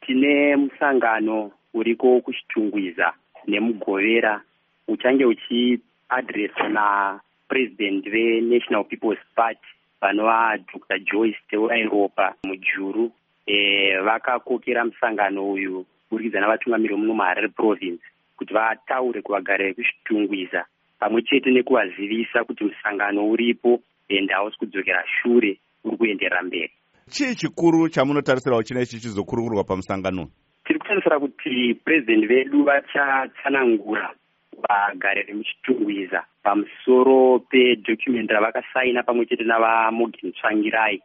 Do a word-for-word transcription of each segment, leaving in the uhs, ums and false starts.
tine musangano uriko kuchitungwiza nemugovera uchange uchiadhireswa napresident veNational People's Party vanova Doctor Joyce Tewairopa mujuru. E, vakakokera musangano uyu burikidza navatungamiriri muno muHarare province kuti vataure kuvagari vekuchitungwiza pamwe chete nekuvazivisa kuti musangano uripo ende hausi kudzokera shure, uri kuenderera mberi. Chii chikuru chamunotarisira kuti chinechi chizokurungurwa pamusangano? Tiri kutarisira kuti president vedu vachatsanangura vagari vemuchitungwiza pamusoro pedocument ravakasaina pamwe chete navaMorgan Tsvangirai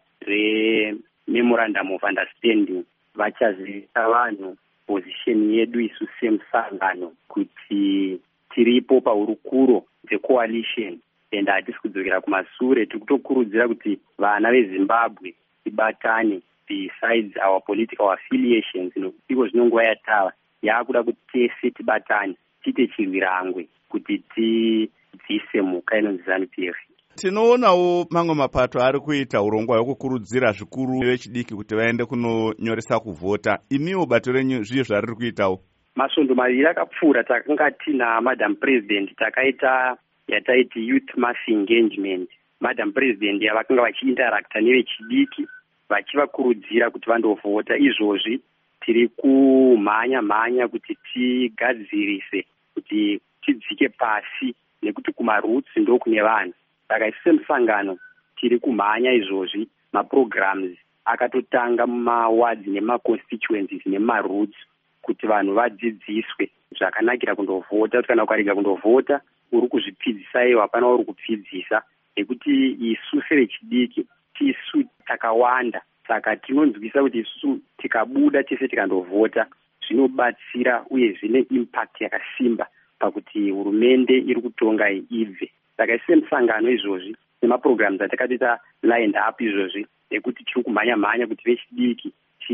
rememorandum of understanding. Vachazivisa vanhu position yedu isu semusangano kuti tiripo paurukuro dzecoalition ende hatisi kudzokera kumashure. Tiri kutokurudzira kuti vana veZimbabwe tibatane besides our political affiliations. Iko zvino nguva yatava yakuda kuti tese tibatane tiite chirwirangwe kuti tidzise mhuka inonzi ZANU P F. Tinoonawo mamwe mapato ari kuita urongwa hwekukurudzira zvikuru vechidiki kuti vaende kunonyoresa kuvhota. Imiwo bato renyu zviyo zvariri kuitawo? Masvondo maviri akapfuura takanga tina Madam President takaita yataiti youth mass engagement. Madam President yavakanga vachiinterakta nevechidiki vachivakurudzira kuti vandovhota. Izvozvi tiri kumhanya mhanya kuti tigadzirise kuti tidzike pasi nekuti kumarutsi ndokune vanhu. Saka isu semusangano tiri kumhanya izvozvi. Maprograms akatotanga mumawards nemaconstituencies nemaroots kuti vanhu vadzidziswe zvakanakira kundovhota, kuti kana ukarega kundovhota uri kuzvipfidzisa iwo, hapana uri kupfidzisa, nekuti isu sevechidiki tisu takawanda. Saka tinonzwisa kuti isusu tikabuda tese tikandovhota zvinobatsira uye zvine impact yakasimba pakuti hurumende iri kutonga ibve. Saka ise musangano izvozvi nemaprograms atakatoita lined up izvozvi nekuti tiri kumhanya mhanya kuti vechidiki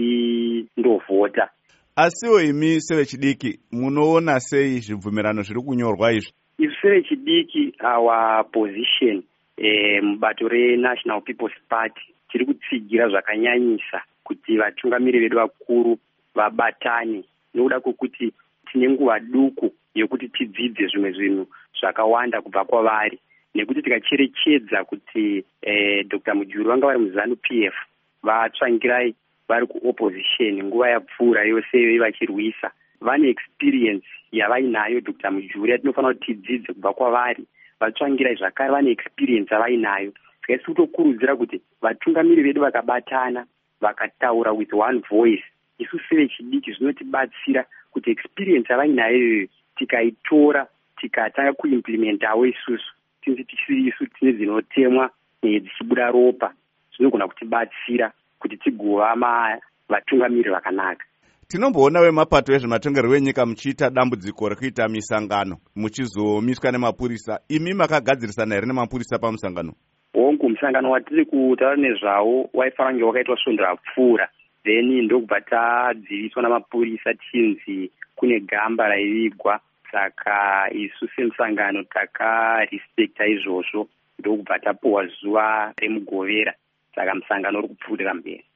tindovhota. Asiwo imi sevechidiki munoona sei zvibvumirano zviri kunyorwa izvi? Isu sevechidiki our position eh, mubato reNational People's Party tiri kutsigira zvakanyanyisa kuti vatungamiriri vedu vakuru vabatane, nokuda kwokuti tine nguva duku yokuti tidzidze zvimwe zvinhu zvakawanda kubva kwavari, nekuti tikacherechedza kuti eh, Doctor Mujuru vanga vari muZANU P F, vaTsvangirai vari kuopposition nguva yapfuura yose vachirwisa, vane experience yavainayo Doctor Mujuru yatinofanira kuti tidzidze kubva kwavari. VaTsvangirai zvakare vane experience yavainayo. Tikaisi kutokurudzira kuti vatungamiriri vedu vakabatana vakataura with one voice, isu sevechidiki zvinotibatsira kuti experience yavainayo tikaitora tikatanga kuimplementawo isusu tinzi tisiri isu tine dzinotemwa dzichibuda ropa, zvinogona kutibatsira kuti tigova vatungamiriri vakanaka. Tinomboona vemapato ezvematongerwo enyika muchiita dambudziko rekuita misangano muchizomiswa nemapurisa. Imi makagadzirisana here nemapurisa pamusangano? Hongu, musangano watiri kutaura nezvawo waifanira kunge wakaitwa svondo rapfuura, then ndokubva tadziviswa namapurisa tinzi kune gamba raivigwa. Saka isu semusangano takarespecta izvozvo ndokubva tapuwa zuva remugovera. Saka musangano uri kupfuurira mberi.